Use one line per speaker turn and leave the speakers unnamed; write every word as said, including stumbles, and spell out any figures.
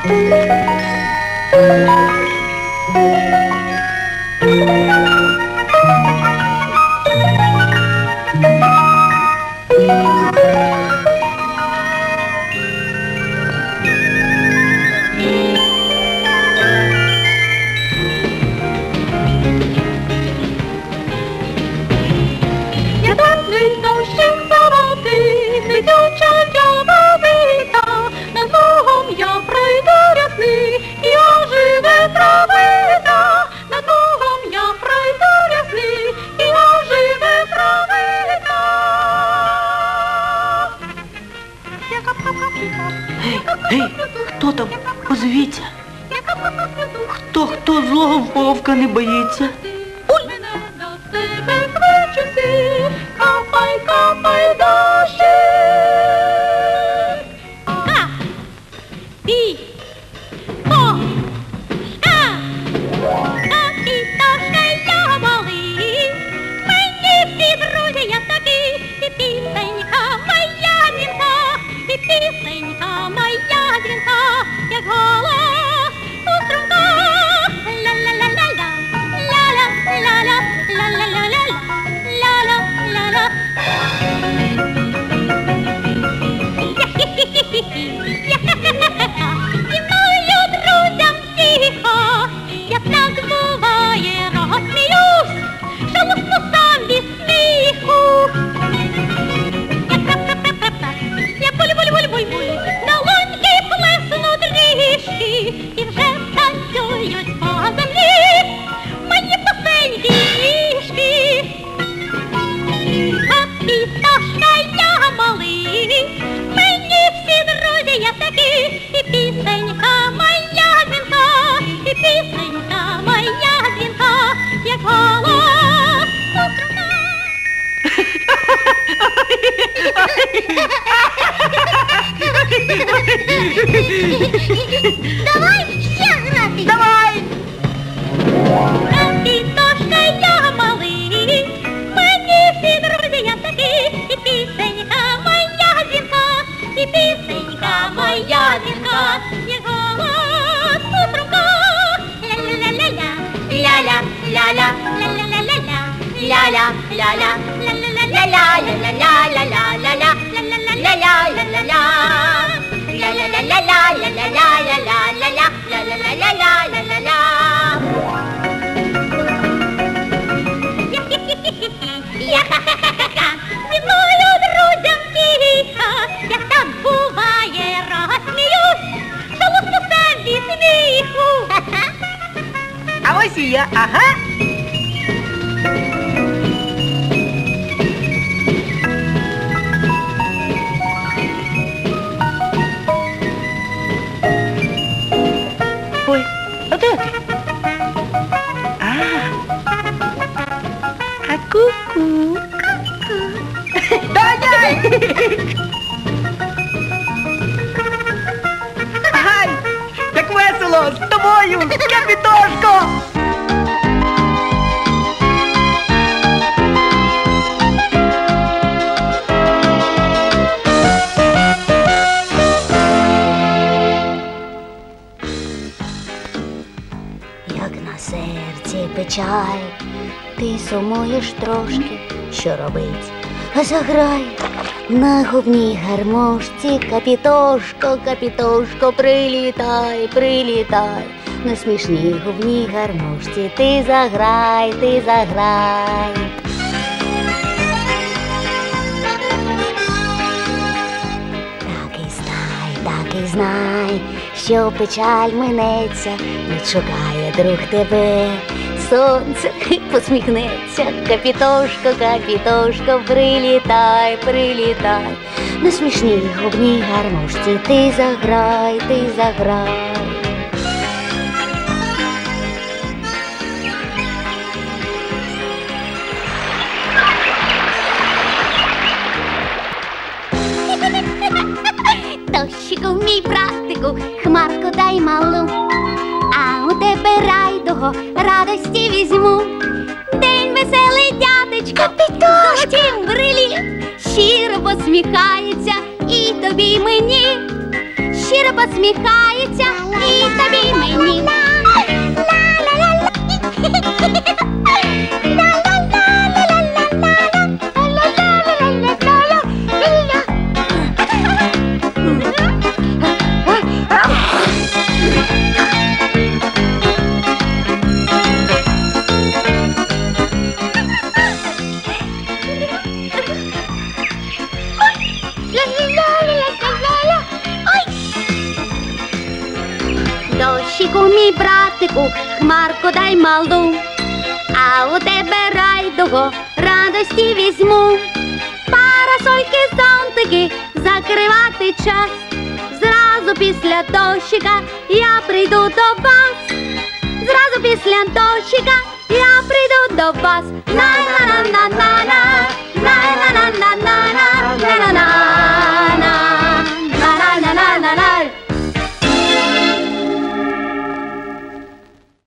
Не боїться.
Капай, капай, дощик. Ка, пі, по, ка. Капітошка я малий, мені всі друзі я такі. І пісенька моя дзвінка, і пісенька моя дзвінка, як голос у струнках. Ла-ла-ла-ла-ла. Зі мною, друзям, тихо, я так буває, розсміюсь, що лусну сам від сміху. Я крап-крап-крап-крап, я буль-буль-буль-буль-буль, долоньки плесну трішки, і вже танцюють по землі мої пісенькі ніжки. Капітошка я малий, мені всі друзі я такі, і пісенька моя дзвінка, і пісенька моя дзвінка, як голос у струнах. Давай ще грати.
Давай!
Капітошка я малий, мені всі друзі я такі, і пісенька моя дзвінка, і пісенька моя дзвінка, як голос у струнках. Ля-ля-ля-ля-ля, ля-ля-ля-ля, ля-ля-ля-ля-ля, ля-ля-ля-ля, ля-ля-ля-ля-ля-ля-ля-ля-ля-ля, ля-ля-ля-ля-ля-ля-ля, ля-ля-ля-ля-ля-ля-ля-ля-ля-ля-ля, ля-ля-ля-ля-ля-ля-ля-ля. Я-ха-ха-ха-ха, зі мною, друзям, тихо, як так буває, розсміюсь, що лусну сам від сміху.
А ось і я, ага. Ой, а де ти? А, а ку-ку. Доняй! Ай, як весело з тобою, Капітошко!
Як на серці печаль, ти сумуєш трошки, що робить? Заграй на губній гармошці, Капітошко, Капітошко, прилітай, прилітай. На смішній губній гармошці ти заграй, ти заграй. Так і знай, так і знай, що печаль минеться, відшукає друг тебе. Сонце посміхнеться, Капітошко, Капітошко, прилітай, прилітай. На смішній губній гармошці ти заграй, ти заграй. Дощику, мій братику, хмарку дай малу, а у тебе райдуго радості візьму. День веселий, дядечко, Капітошко, в брилі щиро посміхається і тобі, і мені. Щиро посміхається. усміхається і тобі, і мені. Дощику, мій братику, хмарку дай малу, а у тебе райдуго радості візьму. Парасольки, зонтики, закривати час. Зразу після дощика я прийду до вас. Зразу після дощика я прийду до вас. На-на-на-на-на-на, на-на-на-на-на-на, на-на-на.